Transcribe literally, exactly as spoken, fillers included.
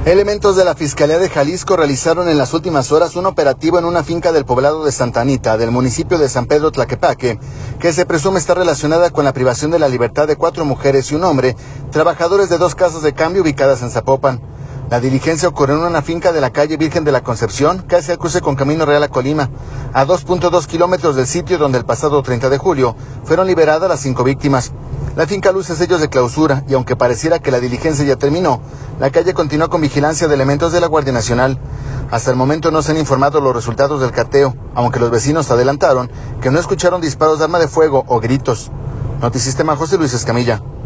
Elementos de la Fiscalía de Jalisco realizaron en las últimas horas un operativo en una finca del poblado de Santa Anita, del municipio de San Pedro Tlaquepaque, que se presume está relacionada con la privación de la libertad de cuatro mujeres y un hombre, trabajadores de dos casas de cambio ubicadas en Zapopan. La diligencia ocurrió en una finca de la calle Virgen de la Concepción, casi al cruce con Camino Real a Colima, a dos punto dos kilómetros del sitio donde el pasado treinta de julio fueron liberadas las cinco víctimas. La finca luce sellos de clausura y aunque pareciera que la diligencia ya terminó, la calle continúa con vigilancia de elementos de la Guardia Nacional. Hasta el momento no se han informado los resultados del cateo, aunque los vecinos adelantaron que no escucharon disparos de arma de fuego o gritos. Notisistema, José Luis Escamilla.